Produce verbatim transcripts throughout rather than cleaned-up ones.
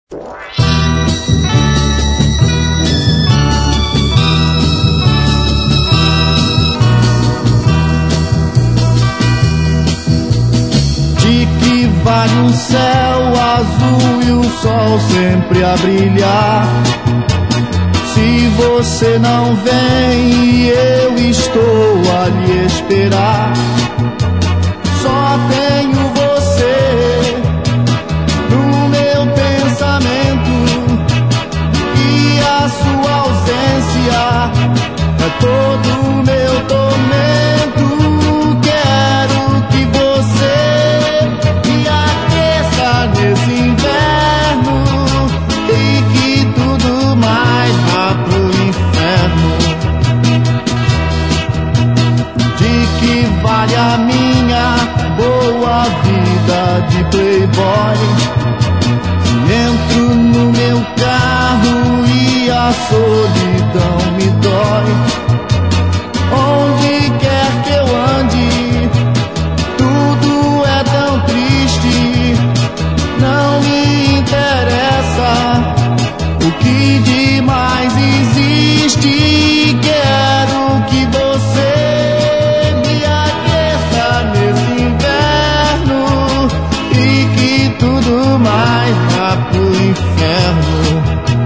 De que vale um céu azul e o sol sempre a brilhar, se você não vem e eu estou a lhe esperar? Só tenho você no meu pensamento e a sua ausência é todo o meu tormento. Quero que você me aqueça nesse inverno e que tudo mais vá pro inferno. De que vale a minha boa vida de playboy se entro no meu carro e a solidão me dói? Onde quer que eu ande, tudo é tão triste. Não me interessa o que de mais existe. Quero que você me aqueça nesse inverno e que tudo mais vá pro inferno.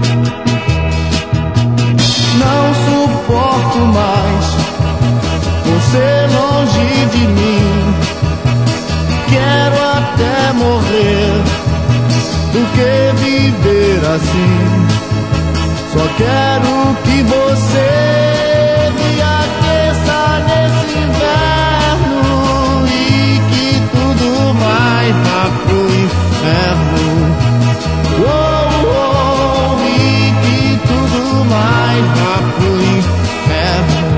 Não suporto mais você longe de mim. Quero até morrer do que viver assim. Só quero que você me aqueça nesse inverno e que tudo mais vá pro inferno. Oh, oh, e que tudo mais vá pro inferno.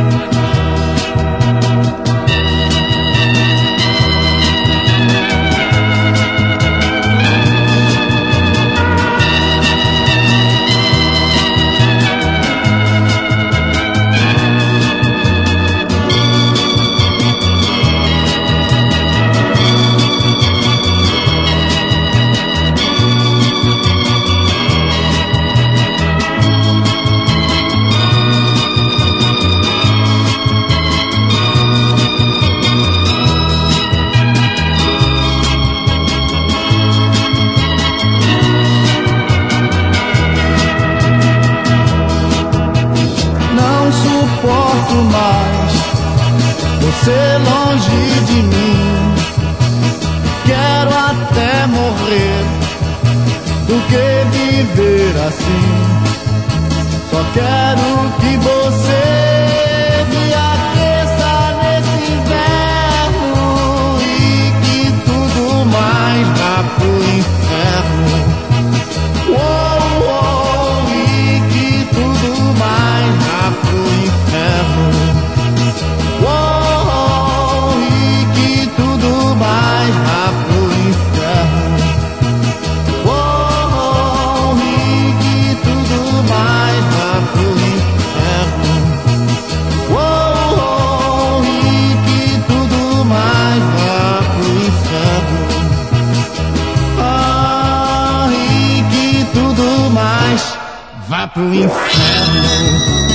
Mais você longe de mim. Quero até morrer do que viver assim. Só quero que você me aqueça nesse inverno e que tudo mais vá pro inferno. Oh, oh, e que tudo mais vá pro inferno. Oh, e que tudo mais vá pro inferno. Oh, e que tudo mais vá pro inferno. Oh, e que tudo mais vá pro inferno. Ah, e que tudo mais vá pro inferno.